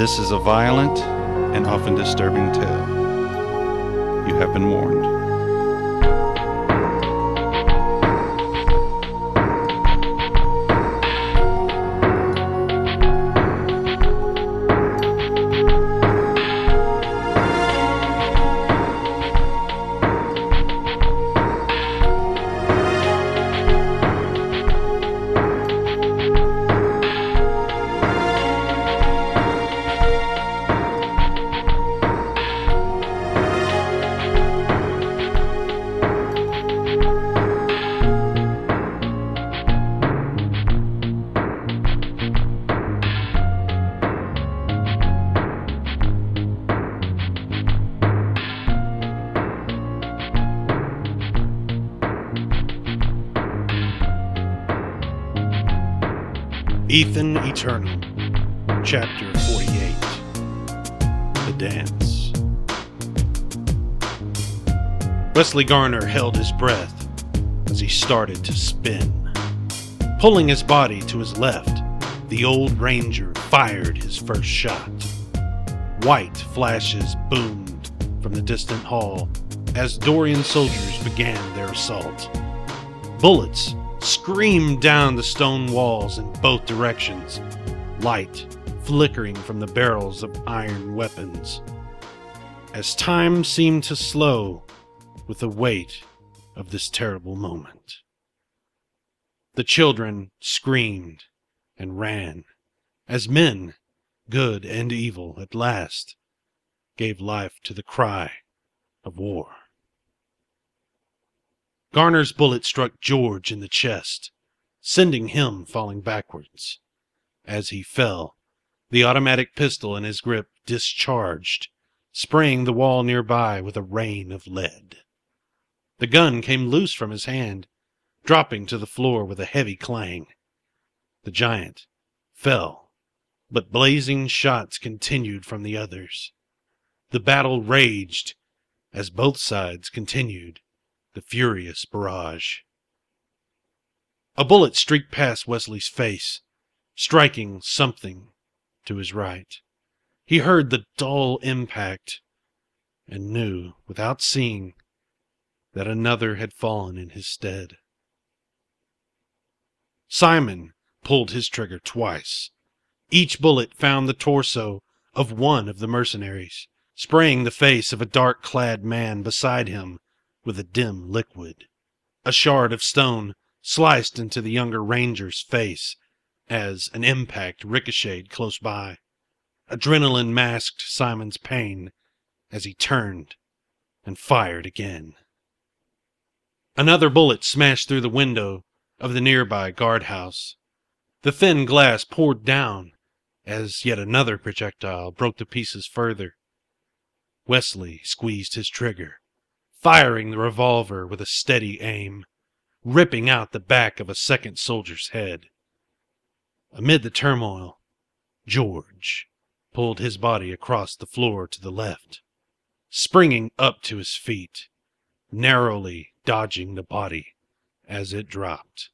This is a violent and often disturbing tale. You have been warned. Ethan Eternal, Chapter 48, The Dance. Wesley Garner held his breath as he started to spin. Pulling his body to his left, the old ranger fired his first shot. White flashes boomed from the distant hall as Dorian soldiers began their assault. Bullets screamed down the stone walls in both directions, light flickering from the barrels of iron weapons. As time seemed to slow with the weight of this terrible moment. The children screamed and ran as men, good and evil, at last gave life to the cry of war. Garner's bullet struck George in the chest, sending him falling backwards. As he fell, the automatic pistol in his grip discharged, spraying the wall nearby with a rain of lead. The gun came loose from his hand, dropping to the floor with a heavy clang. The giant fell, but blazing shots continued from the others. The battle raged as both sides continued the furious barrage. A bullet streaked past Wesley's face, striking something to his right. He heard the dull impact and knew, without seeing, that another had fallen in his stead. Simon pulled his trigger twice. Each bullet found the torso of one of the mercenaries, spraying the face of a dark-clad man beside him with a dim liquid. A shard of stone sliced into the younger ranger's face as an impact ricocheted close by. Adrenaline masked Simon's pain as he turned and fired again. Another bullet smashed through the window of the nearby guardhouse. The thin glass poured down as yet another projectile broke to pieces further. Wesley squeezed his trigger, firing the revolver with a steady aim, ripping out the back of a second soldier's head. Amid the turmoil, George pulled his body across the floor to the left, springing up to his feet, narrowly dodging the body as it dropped.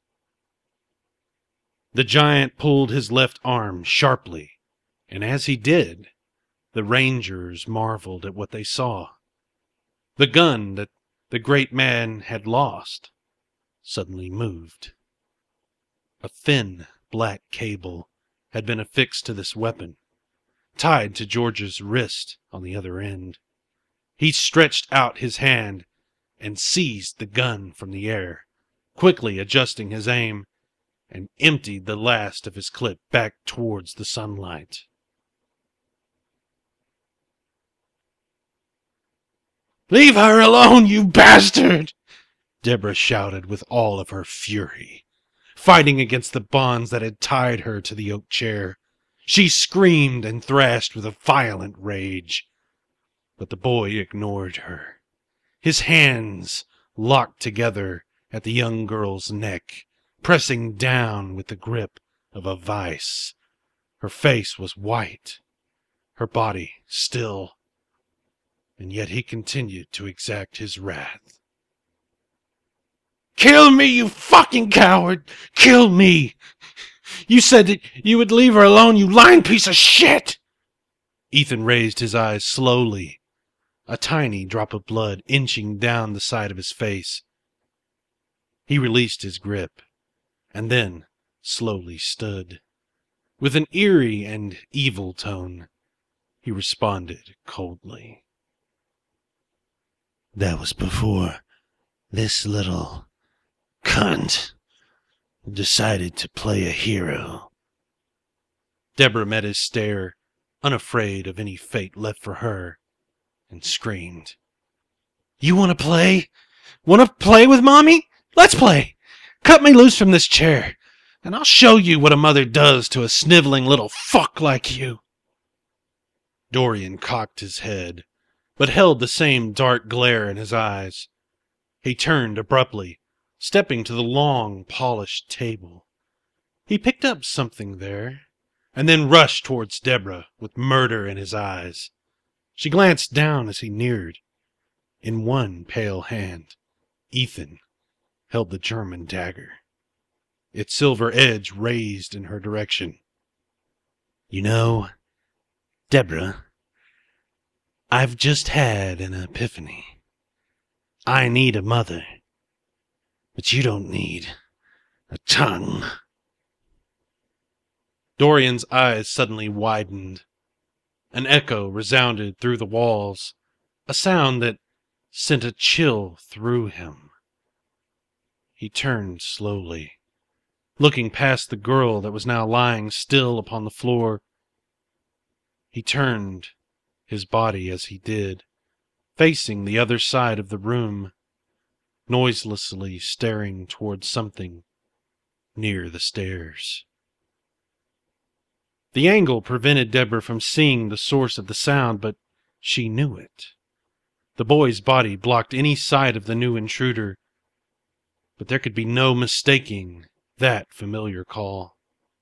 The giant pulled his left arm sharply, and as he did, the rangers marveled at what they saw. The gun that the great man had lost suddenly moved. A thin black cable had been affixed to this weapon, tied to George's wrist on the other end. He stretched out his hand and seized the gun from the air, quickly adjusting his aim, and emptied the last of his clip back towards the sunlight. "Leave her alone, you bastard!" Deborah shouted with all of her fury, fighting against the bonds that had tied her to the oak chair. She screamed and thrashed with a violent rage, but the boy ignored her. His hands locked together at the young girl's neck, pressing down with the grip of a vice. Her face was white, her body still, and yet he continued to exact his wrath. "Kill me, you fucking coward! Kill me! You said that you would leave her alone, you lying piece of shit!" Ethan raised his eyes slowly, a tiny drop of blood inching down the side of his face. He released his grip, and then slowly stood. With an eerie and evil tone, he responded coldly. That was before this little cunt decided to play a hero. Deborah met his stare, unafraid of any fate left for her, and screamed. You want to play? Want to play with Mommy? Let's play! Cut me loose from this chair, and I'll show you what a mother does to a sniveling little fuck like you. Dorian cocked his head, but held the same dark glare in his eyes. He turned abruptly, stepping to the long, polished table. He picked up something there, and then rushed towards Deborah with murder in his eyes. She glanced down as he neared. In one pale hand, Ethan held the German dagger, its silver edge raised in her direction. You know, Deborah, I've just had an epiphany. I need a mother, but you don't need a tongue. Dorian's eyes suddenly widened. An echo resounded through the walls, a sound that sent a chill through him. He turned slowly, looking past the girl that was now lying still upon the floor. He turned his body as he did, facing the other side of the room, noiselessly staring towards something near the stairs. The angle prevented Deborah from seeing the source of the sound, but she knew it. The boy's body blocked any sight of the new intruder, but there could be no mistaking that familiar call.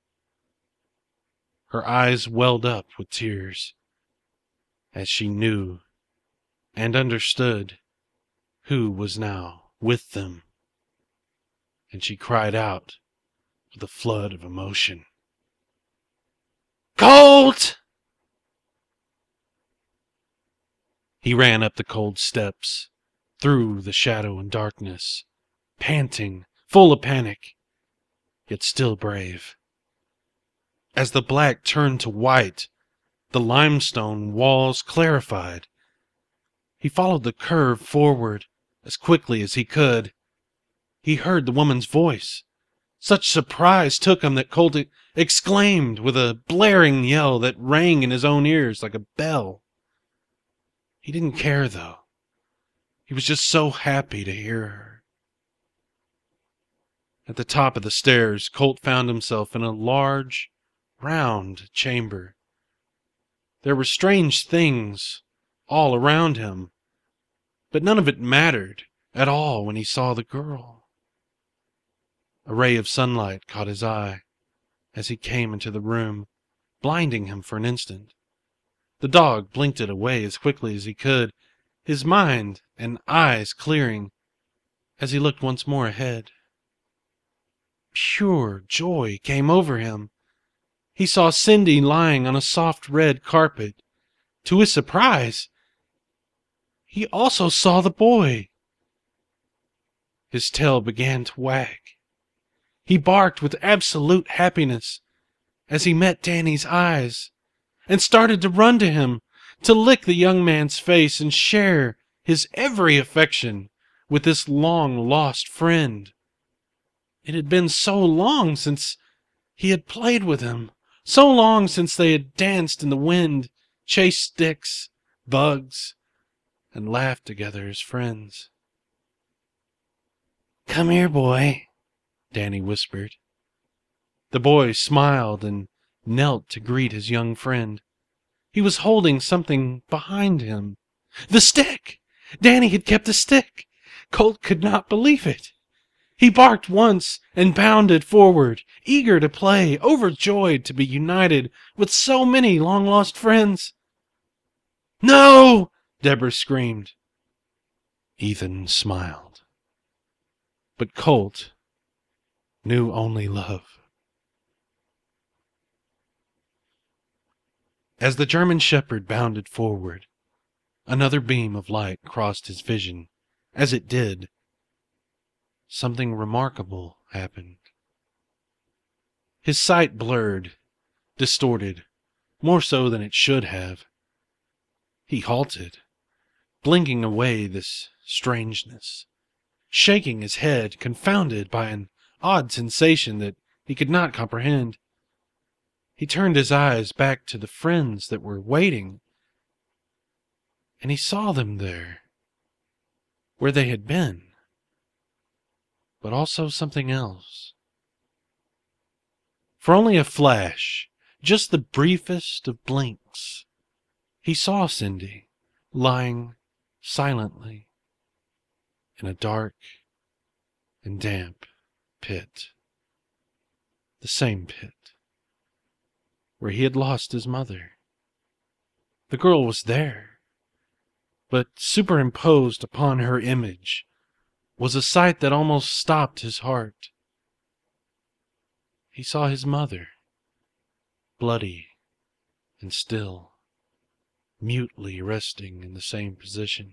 Her eyes welled up with tears as she knew and understood who was now with them, and she cried out with a flood of emotion. Colt! He ran up the cold steps, through the shadow and darkness, panting, full of panic, yet still brave. As the black turned to white, the limestone walls clarified. He followed the curve forward as quickly as he could. He heard the woman's voice. Such surprise took him that Colt exclaimed with a blaring yell that rang in his own ears like a bell. He didn't care, though. He was just so happy to hear her. At the top of the stairs, Colt found himself in a large, round chamber. There were strange things all around him, but none of it mattered at all when he saw the girl. A ray of sunlight caught his eye as he came into the room, blinding him for an instant. The dog blinked it away as quickly as he could, his mind and eyes clearing as he looked once more ahead. Pure joy came over him. He saw Cindy lying on a soft red carpet. To his surprise, he also saw the boy. His tail began to wag. He barked with absolute happiness as he met Danny's eyes and started to run to him, to lick the young man's face and share his every affection with this long-lost friend. It had been so long since he had played with him, so long since they had danced in the wind, chased sticks, bugs, and laughed together as friends. Come here, boy, Danny whispered. The boy smiled and knelt to greet his young friend. He was holding something behind him. The stick! Danny had kept the stick! Colt could not believe it. He barked once and bounded forward, eager to play, overjoyed to be united with so many long-lost friends. No! Deborah screamed. Ethan smiled. But Colt knew only love. As the German shepherd bounded forward, another beam of light crossed his vision. As it did, something remarkable happened. His sight blurred, distorted, more so than it should have. He halted, blinking away this strangeness, shaking his head, confounded by an odd sensation that he could not comprehend. He turned his eyes back to the friends that were waiting, and he saw them there, where they had been, but also something else. For only a flash, just the briefest of blinks, he saw Cindy lying silently in a dark and damp pit. The same pit where he had lost his mother. The girl was there, but superimposed upon her image was a sight that almost stopped his heart. He saw his mother, bloody and still, mutely resting in the same position.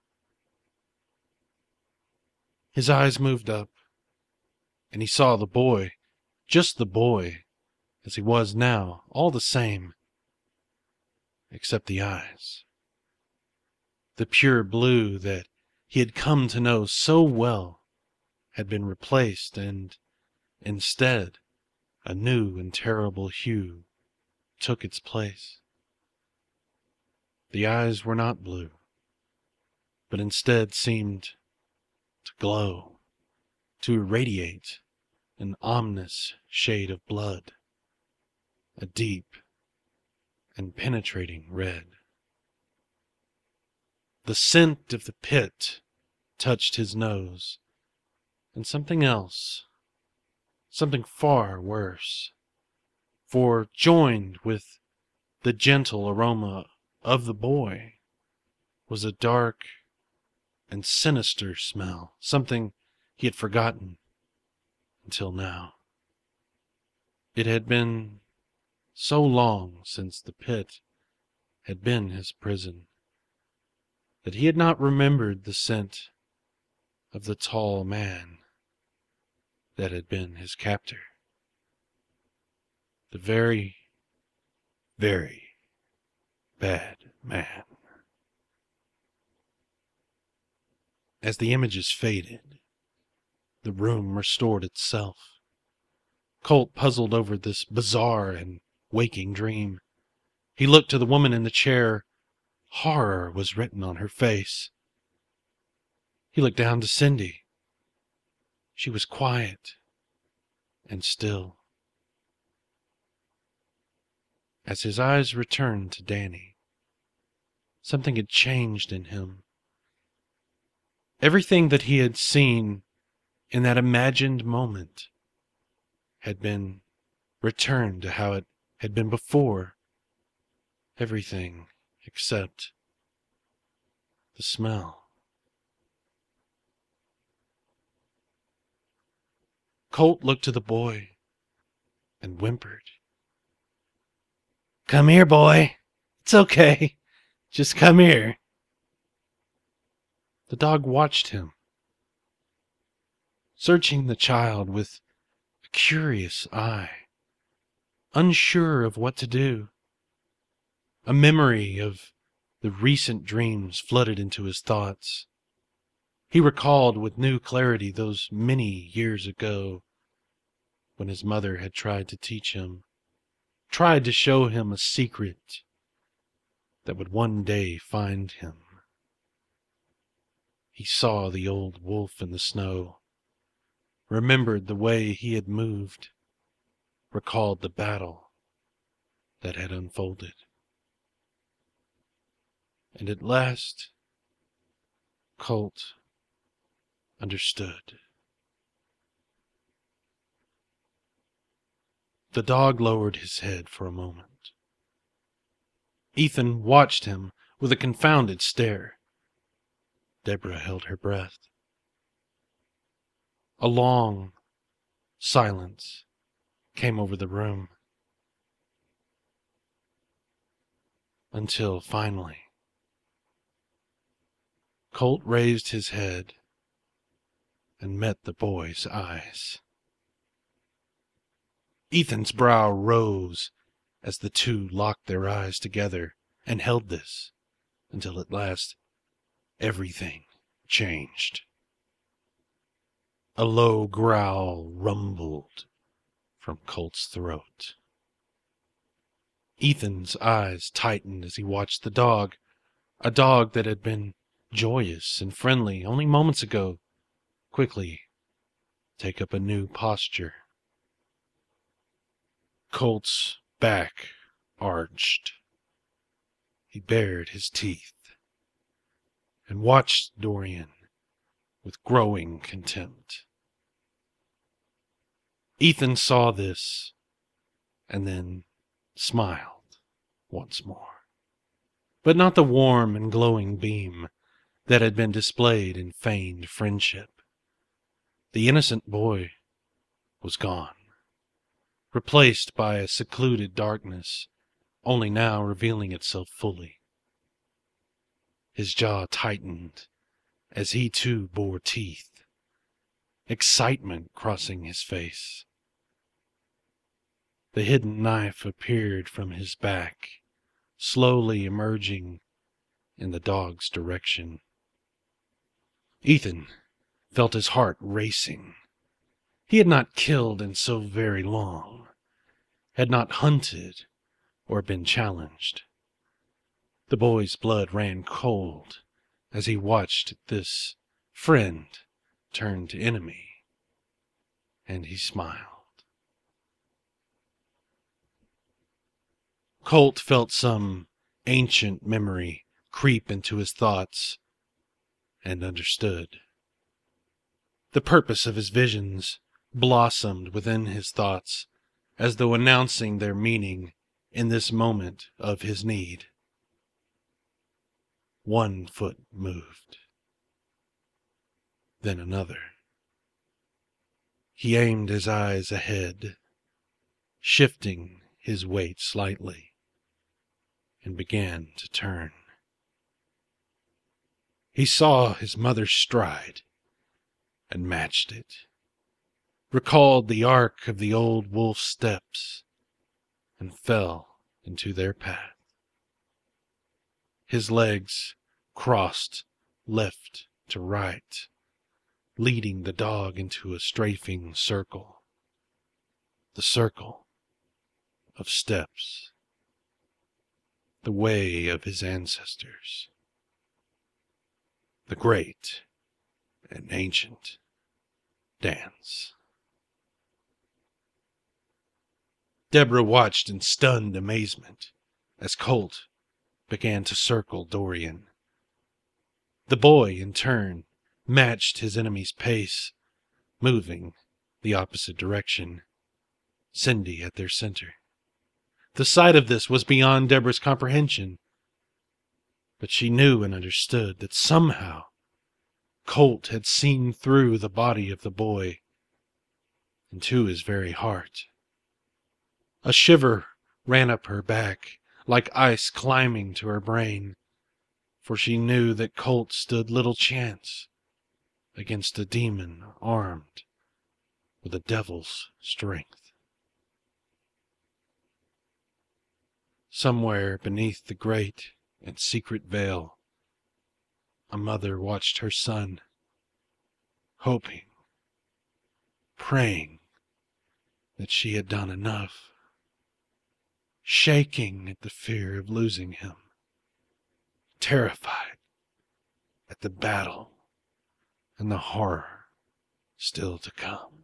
His eyes moved up, and he saw the boy, just the boy, as he was now, all the same, except the eyes. The pure blue that he had come to know so well had been replaced, and instead a new and terrible hue took its place. The eyes were not blue, but instead seemed to glow, to irradiate an ominous shade of blood, a deep and penetrating red. The scent of the pit touched his nose, and something else, something far worse, for joined with the gentle aroma of the boy was a dark and sinister smell, something he had forgotten until now. It had been so long since the pit had been his prison that he had not remembered the scent of the tall man that had been his captor. The very, very bad man. As the images faded, the room restored itself. Colt puzzled over this bizarre and waking dream. He looked to the woman in the chair. Horror was written on her face. He looked down to Cindy. She was quiet and still. As his eyes returned to Danny, something had changed in him. Everything that he had seen in that imagined moment had been returned to how it had been before. Everything except the smell. Colt looked to the boy and whimpered. "Come here, boy. It's okay. Just come here." The dog watched him, searching the child with a curious eye, unsure of what to do. A memory of the recent dreams flooded into his thoughts. He recalled with new clarity those many years ago when his mother had tried to teach him, tried to show him a secret that would one day find him. He saw the old wolf in the snow, remembered the way he had moved, recalled the battle that had unfolded. And at last, Colt understood. The dog lowered his head for a moment. Ethan watched him with a confounded stare. Deborah held her breath. A long silence came over the room. until finally, Colt raised his head and met the boy's eyes. Ethan's brow rose as the two locked their eyes together and held this until at last everything changed. A low growl rumbled from Colt's throat. Ethan's eyes tightened as he watched the dog, a dog that had been joyous and friendly only moments ago, quickly take up a new posture. Colt's back arched. He bared his teeth and watched Dorian with growing contempt. Ethan saw this and then smiled once more, but not the warm and glowing beam that had been displayed in feigned friendship. The innocent boy was gone, replaced by a secluded darkness, only now revealing itself fully. His jaw tightened as he too bore teeth, excitement crossing his face. The hidden knife appeared from his back, slowly emerging in the dog's direction. Ethan felt his heart racing. He had not killed in so very long, had not hunted or been challenged. The boy's blood ran cold as he watched this friend turn to enemy, and he smiled. Colt felt some ancient memory creep into his thoughts and understood. The purpose of his visions blossomed within his thoughts as though announcing their meaning in this moment of his need. One foot moved, then another. He aimed his eyes ahead, shifting his weight slightly, and began to turn. He saw his mother's stride and matched it, recalled the arc of the old wolf's steps, and fell into their path. His legs crossed left to right, leading the dog into a strafing circle, the circle of steps, the way of his ancestors, the great and ancient dance. Deborah watched in stunned amazement as Colt began to circle Dorian. The boy, in turn, matched his enemy's pace, moving the opposite direction, Cindy at their center. The sight of this was beyond Deborah's comprehension, but she knew and understood that somehow Colt had seen through the body of the boy into his very heart. A shiver ran up her back, like ice climbing to her brain, for she knew that Colt stood little chance against a demon armed with a devil's strength. Somewhere beneath the great and secret veil, a mother watched her son, hoping, praying that she had done enough, shaking at the fear of losing him, terrified at the battle and the horror still to come.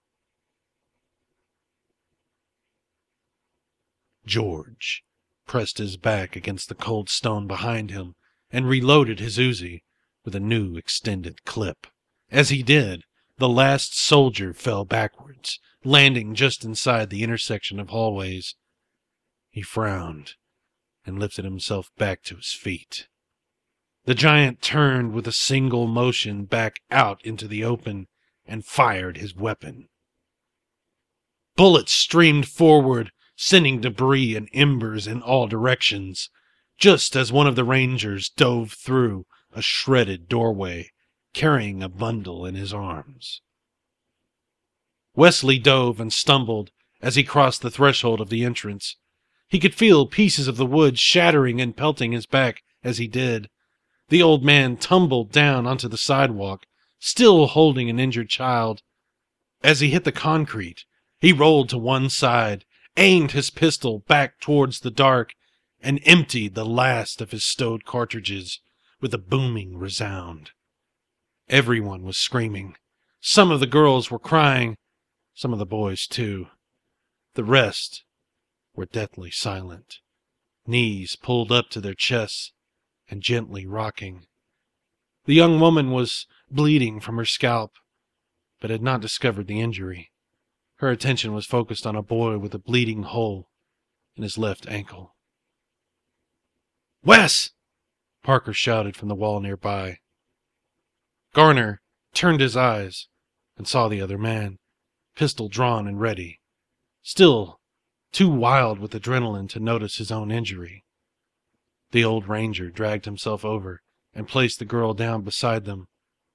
George pressed his back against the cold stone behind him and reloaded his Uzi with a new extended clip. As he did, the last soldier fell backwards, landing just inside the intersection of hallways. He frowned and lifted himself back to his feet. The giant turned with a single motion back out into the open and fired his weapon. Bullets streamed forward, sending debris and embers in all directions. just as one of the Rangers dove through a shredded doorway, carrying a bundle in his arms. Wesley dove and stumbled as he crossed the threshold of the entrance. He could feel pieces of the wood shattering and pelting his back as he did. The old man tumbled down onto the sidewalk, still holding an injured child. As he hit the concrete, he rolled to one side, aimed his pistol back towards the dark, and emptied the last of his stowed cartridges with a booming resound. Everyone was screaming. Some of the girls were crying, some of the boys too. The rest were deathly silent, knees pulled up to their chests and gently rocking. The young woman was bleeding from her scalp, but had not discovered the injury. Her attention was focused on a boy with a bleeding hole in his left ankle. "Wes!" Parker shouted from the wall nearby. Garner turned his eyes and saw the other man, pistol drawn and ready, still too wild with adrenaline to notice his own injury. The old ranger dragged himself over and placed the girl down beside them.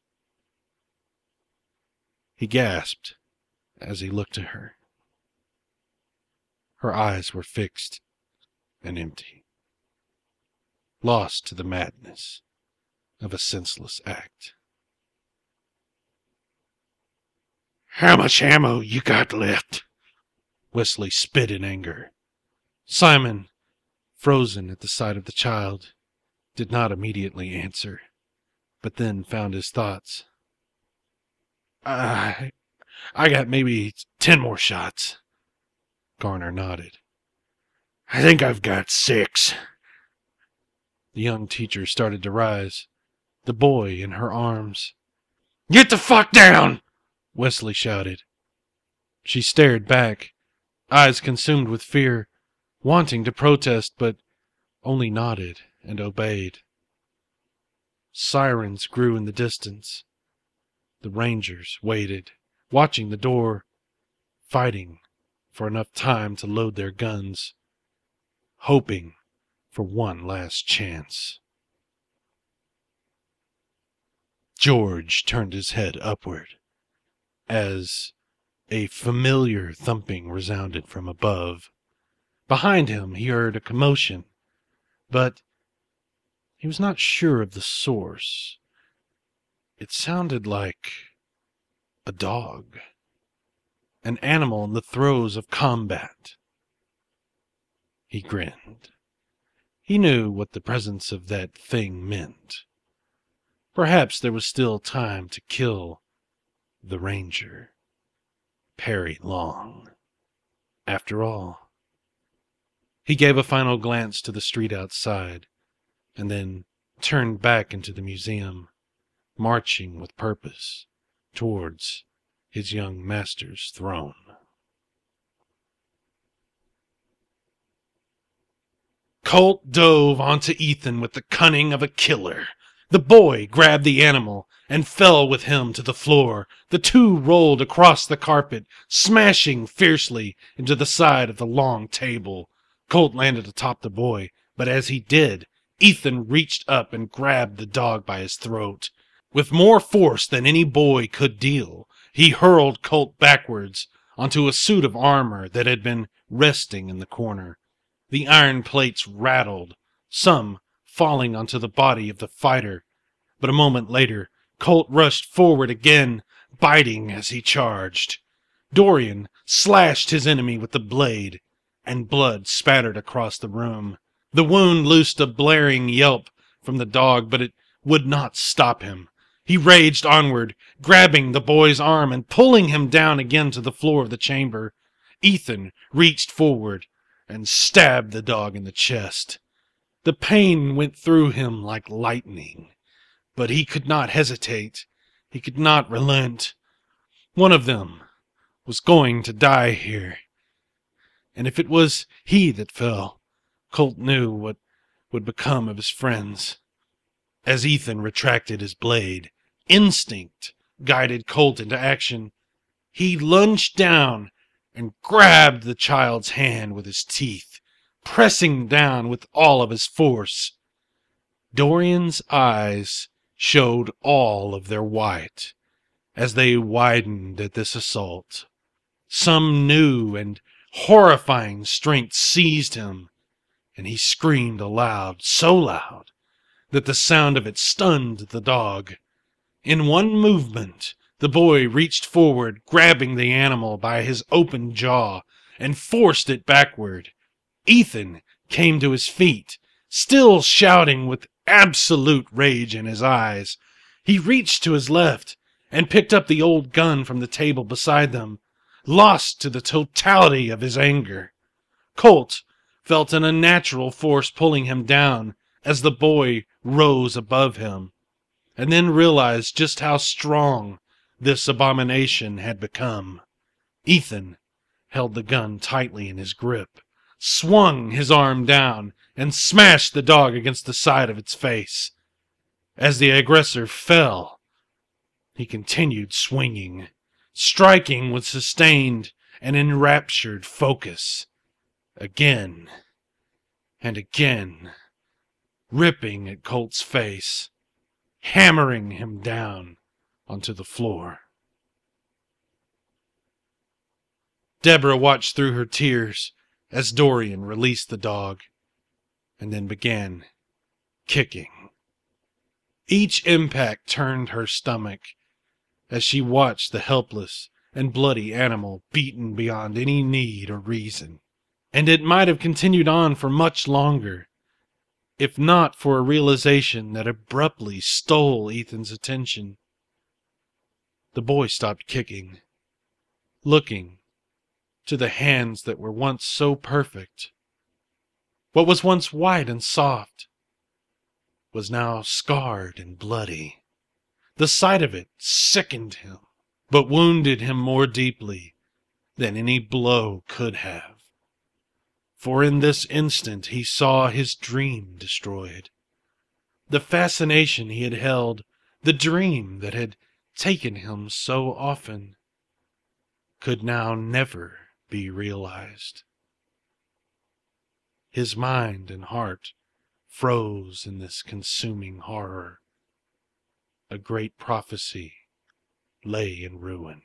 He gasped as he looked at her. Her eyes were fixed and empty, lost to the madness of a senseless act. "How much ammo you got left?" Wesley spit in anger. Simon, frozen at the sight of the child, did not immediately answer, but then found his thoughts. I got maybe 10 more shots." Garner nodded. "I think I've got 6. The young teacher started to rise, the boy in her arms. "Get the fuck down!" Wesley shouted. She stared back, eyes consumed with fear, wanting to protest, but only nodded and obeyed. Sirens grew in the distance. The Rangers waited, watching the door, fighting for enough time to load their guns, hoping for one last chance. George turned his head upward as a familiar thumping resounded from above. Behind him he heard a commotion, but he was not sure of the source. It sounded like a dog, an animal in the throes of combat. He grinned. He knew what the presence of that thing meant. Perhaps there was still time to kill the Ranger, Perry Long. After all, he gave a final glance to the street outside, and then turned back into the museum, marching with purpose towards his young master's throne. Colt dove onto Ethan with the cunning of a killer. The boy grabbed the animal and fell with him to the floor. The two rolled across the carpet, smashing fiercely into the side of the long table. Colt landed atop the boy, but as he did, Ethan reached up and grabbed the dog by his throat. With more force than any boy could deal, he hurled Colt backwards onto a suit of armor that had been resting in the corner. The iron plates rattled, some falling onto the body of the fighter. But a moment later, Colt rushed forward again, biting as he charged. Dorian slashed his enemy with the blade, and blood spattered across the room. The wound loosed a blaring yelp from the dog, but it would not stop him. He raged onward, grabbing the boy's arm and pulling him down again to the floor of the chamber. Ethan reached forward and stabbed the dog in the chest. The pain went through him like lightning, but he could not hesitate. He could not relent. One of them was going to die here. And if it was he that fell, Colt knew what would become of his friends. As Ethan retracted his blade, instinct guided Colt into action. He lunged down and grabbed the child's hand with his teeth, pressing down with all of his force. Dorian's eyes showed all of their white as they widened at this assault. Some new and horrifying strength seized him, and he screamed aloud, so loud that the sound of it stunned the dog. In one movement, the boy reached forward, grabbing the animal by his open jaw, and forced it backward. Ethan came to his feet, still shouting with absolute rage in his eyes. He reached to his left and picked up the old gun from the table beside them, lost to the totality of his anger. Colt felt an unnatural force pulling him down as the boy rose above him, and then realized just how strong this abomination had become. Ethan held the gun tightly in his grip, swung his arm down, and smashed the dog against the side of its face. As the aggressor fell, he continued swinging, striking with sustained and enraptured focus, again and again, ripping at Colt's face, hammering him down onto the floor. Deborah watched through her tears as Dorian released the dog and then began kicking. Each impact turned her stomach as she watched the helpless and bloody animal beaten beyond any need or reason. And it might have continued on for much longer, if not for a realization that abruptly stole Ethan's attention. The boy stopped kicking, looking to the hands that were once so perfect. What was once white and soft was now scarred and bloody. The sight of it sickened him, but wounded him more deeply than any blow could have. For in this instant he saw his dream destroyed. The fascination he had held, the dream that had taken him so often, could now never be realized. His mind and heart froze in this consuming horror. A great prophecy lay in ruin.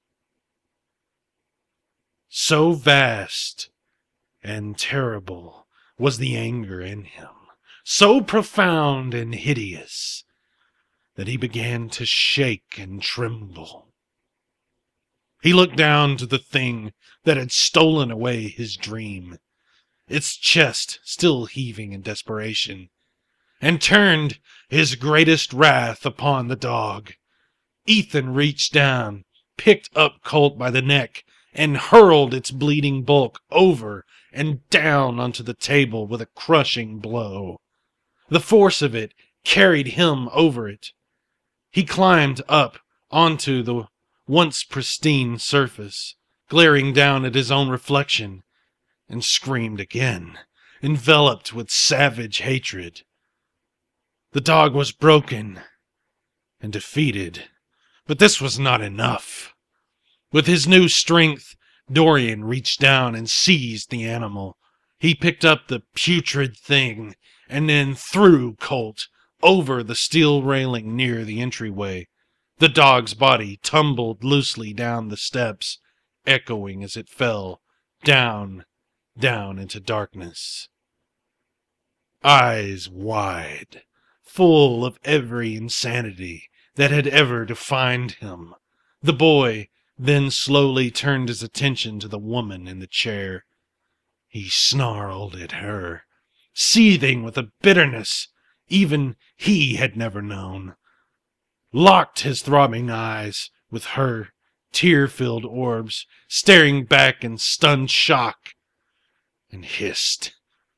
So vast and terrible was the anger in him, so profound and hideous, that he began to shake and tremble. He looked down to the thing that had stolen away his dream, its chest still heaving in desperation, and turned his greatest wrath upon the dog. Ethan reached down, picked up Colt by the neck, and hurled its bleeding bulk over and down onto the table with a crushing blow. The force of it carried him over it. He climbed up onto the once pristine surface, glaring down at his own reflection, and screamed again, enveloped with savage hatred. The dog was broken and defeated, but this was not enough. With his new strength, Dorian reached down and seized the animal. He picked up the putrid thing and then threw Colt over the steel railing near the entryway. The dog's body tumbled loosely down the steps, echoing as it fell, down into darkness. Eyes wide, full of every insanity that had ever defined him, the boy then slowly turned his attention to the woman in the chair. He snarled at her, seething with a bitterness even he had never known, locked his throbbing eyes with her tear-filled orbs, staring back in stunned shock, and hissed,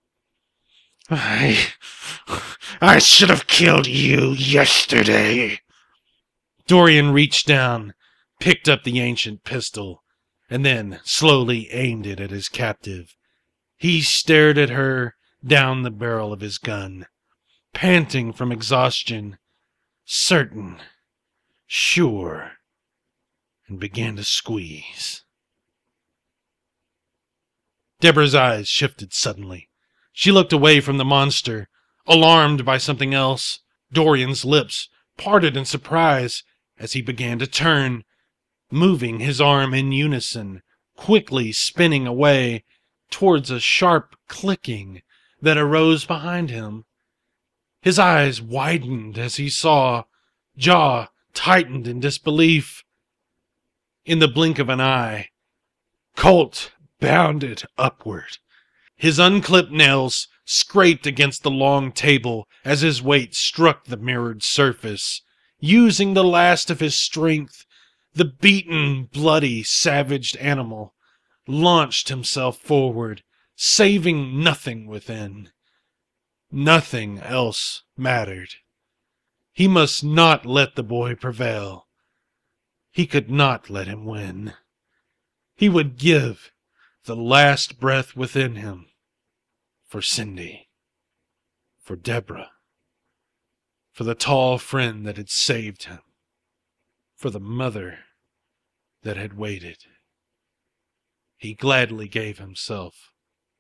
I should have killed you yesterday. Dorian reached down, picked up the ancient pistol, and then slowly aimed it at his captive. He stared at her down the barrel of his gun, panting from exhaustion, certain, sure, and began to squeeze. Deborah's eyes shifted suddenly. She looked away from the monster, alarmed by something else. Dorian's lips parted in surprise as he began to turn, moving his arm in unison, quickly spinning away towards a sharp clicking that arose behind him. His eyes widened as he saw, jaw tightened in disbelief. In the blink of an eye, Colt bounded upward. His unclipped nails scraped against the long table as his weight struck the mirrored surface. Using the last of his strength, the beaten, bloody, savaged animal launched himself forward, saving nothing within. Nothing else mattered. He must not let the boy prevail. He could not let him win. He would give the last breath within him for Cindy, for Deborah, for the tall friend that had saved him, for the mother that had waited. He gladly gave himself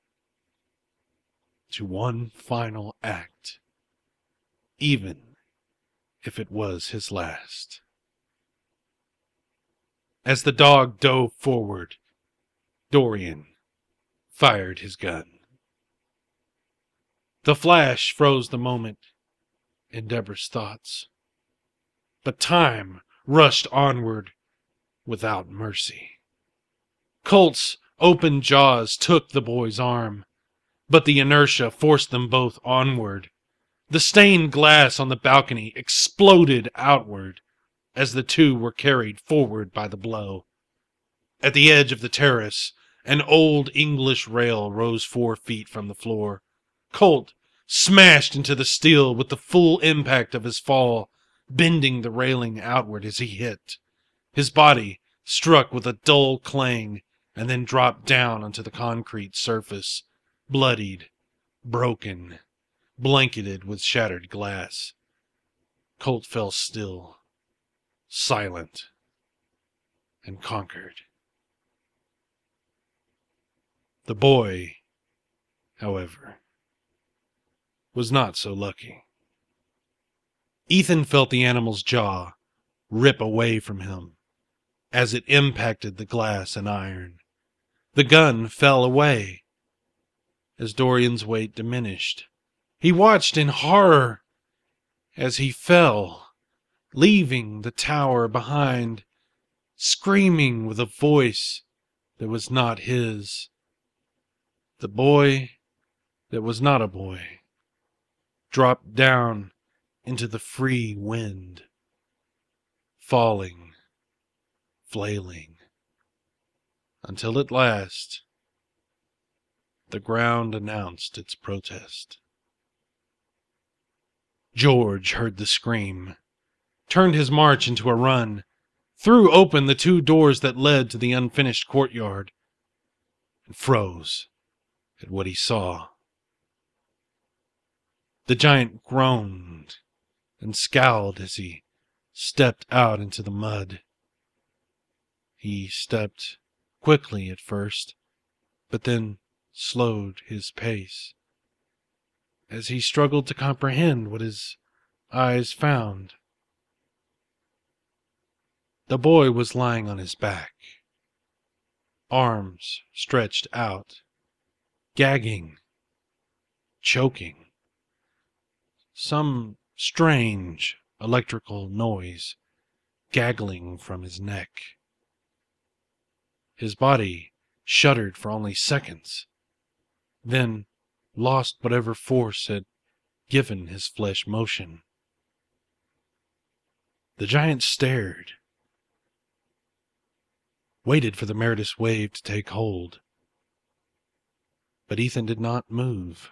to one final act, even if it was his last. As the dog dove forward, Dorian fired his gun. The flash froze the moment in Deborah's thoughts, but time rushed onward without mercy. Colt's open jaws took the boy's arm, but the inertia forced them both onward. The stained glass on the balcony exploded outward as the two were carried forward by the blow. At the edge of the terrace, an old English rail rose 4 feet from the floor. Colt smashed into the steel with the full impact of his fall, bending the railing outward as he hit. His body struck with a dull clang and then dropped down onto the concrete surface, bloodied, broken, blanketed with shattered glass. Colt fell still, silent, and conquered. The boy, however, was not so lucky. Ethan felt the animal's jaw rip away from him as it impacted the glass and iron. The gun fell away as Dorian's weight diminished. He watched in horror as he fell, leaving the tower behind, screaming with a voice that was not his. The boy that was not a boy dropped down into the free wind, falling, flailing, until at last the ground announced its protest. George heard the scream, turned his march into a run, threw open the 2 doors that led to the unfinished courtyard, and froze at what he saw. The giant groaned and scowled as he stepped out into the mud. He stepped quickly at first, but then slowed his pace as he struggled to comprehend what his eyes found. The boy was lying on his back, arms stretched out, gagging, choking. Some strange electrical noise gaggling from his neck. His body shuddered for only seconds, then lost whatever force had given his flesh motion. The giant stared, waited for the Meredith wave to take hold. But Ethan did not move.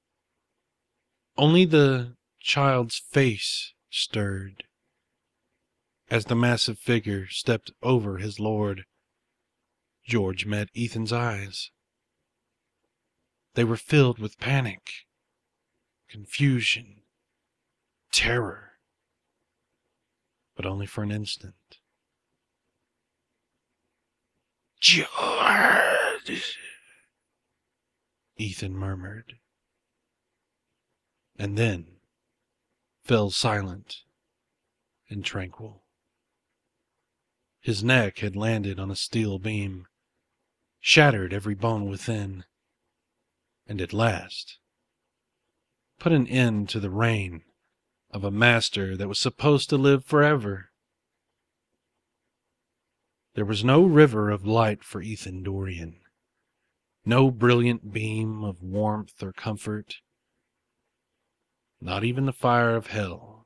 Only the child's face stirred as the massive figure stepped over his lord. George met Ethan's eyes. They were filled with panic, confusion, terror, but only for an instant. George! Ethan murmured, and then fell silent and tranquil. His neck had landed on a steel beam, shattered every bone within, and at last put an end to the reign of a master that was supposed to live forever. There was no river of light for Ethan Dorian, no brilliant beam of warmth or comfort, not even the fire of hell.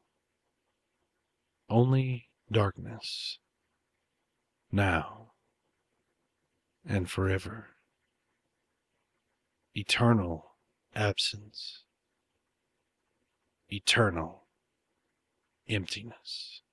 Only darkness, now and forever. Eternal absence, eternal emptiness.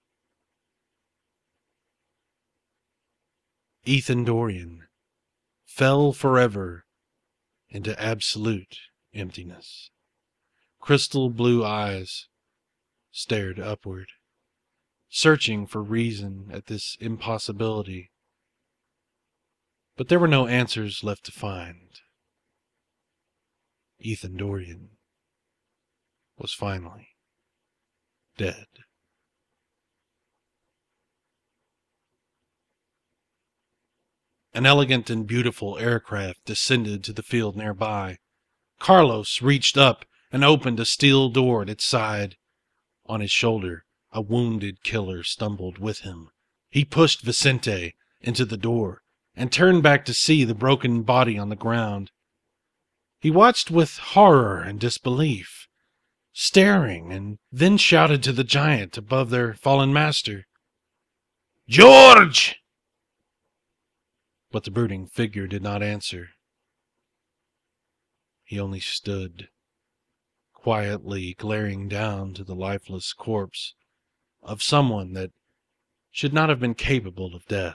Ethan Dorian fell forever into absolute emptiness. Crystal blue eyes stared upward, searching for reason at this impossibility. But there were no answers left to find. Ethan Dorian was finally dead. An elegant and beautiful aircraft descended to the field nearby. Carlos reached up and opened a steel door at its side. On his shoulder, a wounded killer stumbled with him. He pushed Vicente into the door and turned back to see the broken body on the ground. He watched with horror and disbelief, staring, and then shouted to the giant above their fallen master, "George!" But the brooding figure did not answer. He only stood, quietly glaring down to the lifeless corpse of someone that should not have been capable of death.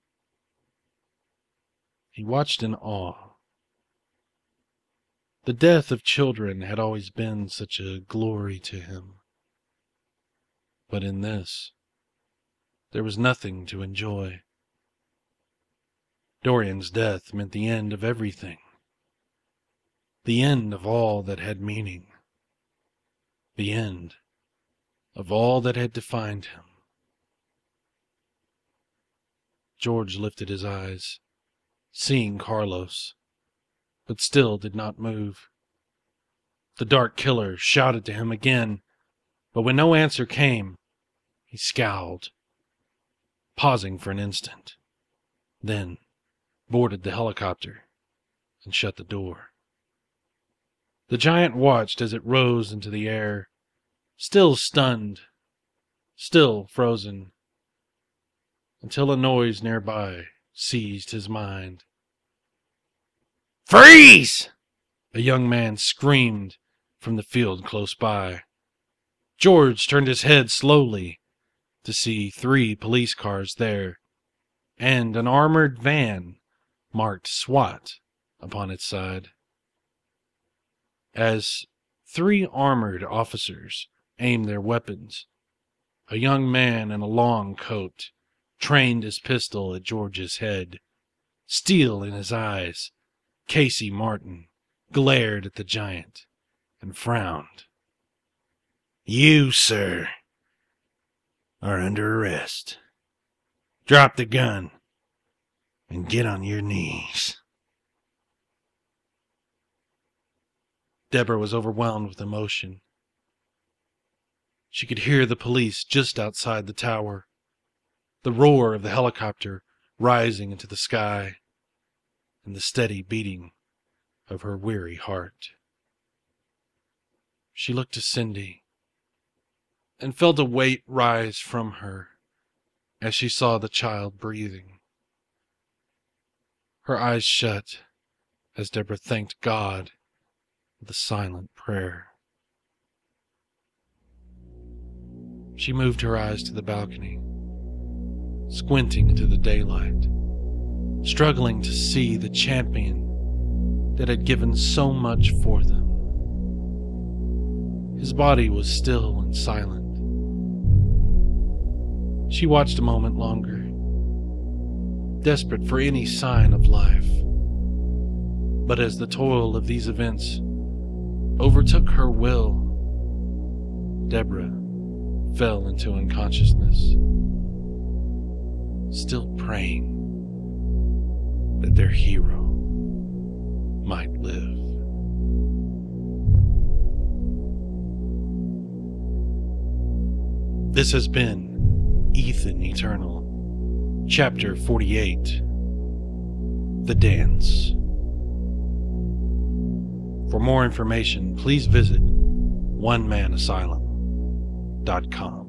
He watched in awe. The death of children had always been such a glory to him. But in this, there was nothing to enjoy. Dorian's death meant the end of everything. The end of all that had meaning. The end of all that had defined him. George lifted his eyes, seeing Carlos, but still did not move. The dark killer shouted to him again, but when no answer came, he scowled, pausing for an instant, then boarded the helicopter and shut the door. The giant watched as it rose into the air, still stunned, still frozen, until a noise nearby seized his mind. "Freeze!" a young man screamed from the field close by. George turned his head slowly to see 3 police cars there, and an armored van marked SWAT upon its side. As 3 armored officers aimed their weapons, a young man in a long coat trained his pistol at George's head. Steel in his eyes, Casey Martin glared at the giant and frowned. "You, sir, are under arrest. Drop the gun and get on your knees." Deborah was overwhelmed with emotion. She could hear the police just outside the tower, the roar of the helicopter rising into the sky, and the steady beating of her weary heart. She looked to Cindy and felt a weight rise from her as she saw the child breathing. Her eyes shut as Deborah thanked God with a silent prayer. She moved her eyes to the balcony, squinting into the daylight, struggling to see the champion that had given so much for them. His body was still and silent. She watched a moment longer, desperate for any sign of life. But as the toil of these events overtook her will, Deborah fell into unconsciousness, still praying that their hero might live. This has been Ethan Eternal, Chapter 48, The Dance. For more information, please visit OneManAsylum.com.